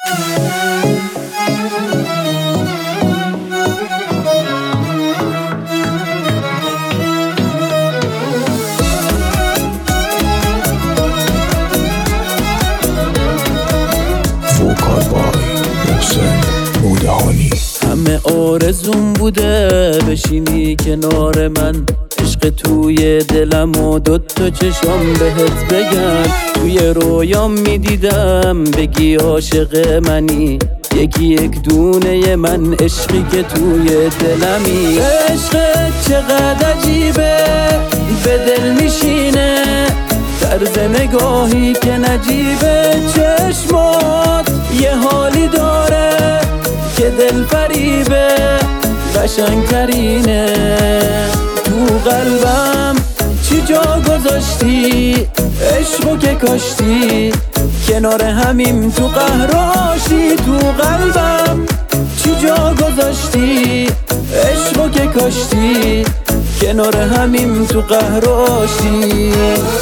همه آرزوم بوده بشینی کنار من، عشق توی دلم و دوتا چشام بهت بگم. توی رویام میدیدم بگی عاشق منی، یکی یک دونه من عشقی که توی دلمی. عشقت چقدر عجیبه به دل میشینه، طرز نگاهی که نجیبه، چشمات یه حالی داره که دل فریبه، قشنگترینه. تو قلبم چی جا گذاشتی، عشقو که کاشتی کنار همیم تو قهراشی. تو قلبم چی جا گذاشتی، عشقو که کاشتی کنار همیم تو قهراشی.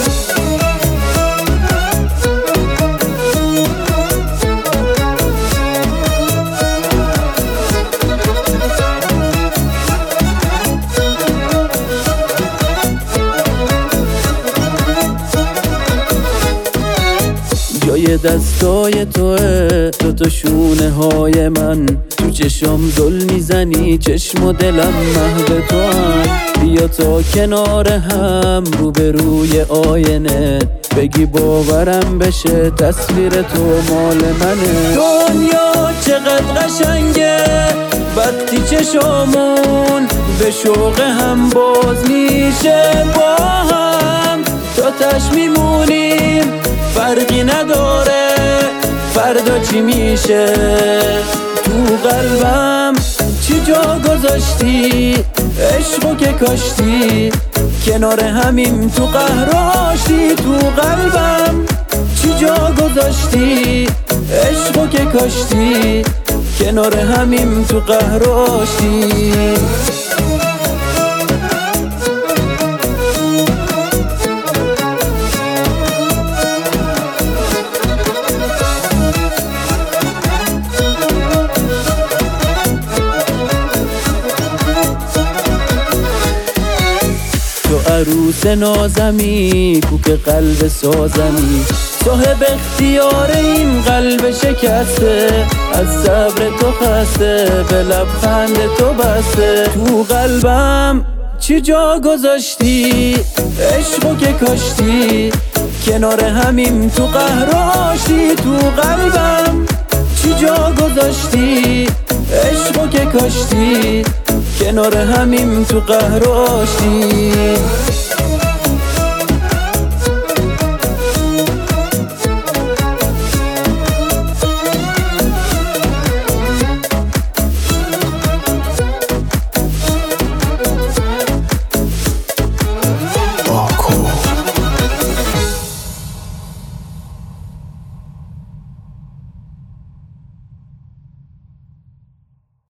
جای دستای توه دوتا شونه های من، تو چشم دل میزنی چشم و دلم محو تو هم. بیا تا کنار هم روبروی آینه، بگی باورم بشه تصویر تو مال منه. دنیا چقدر قشنگه وقتی چشامون به شوق هم باز میشه، با هم تاتش میمونیم فرقی نداره فردا چی میشه. تو قلبم چی جا گذاشتی، عشقو که کاشتی کنار همیم تو قهراشی. تو قلبم چی جا گذاشتی، عشقو که کاشتی کنار همیم تو قهراشی. تو عروس نازمی، کوک قلب سازمی، صاحب اختیار این قلب شکسته، از صبر تو خسته به لبخند تو بسته. تو قلبم چی جا گذاشتی، عشقو که کاشتی کنار همیم تو قهراشی. تو قلبم چی جا گذاشتی، عشقو که کاشتی کنار همیم تو قهراشی.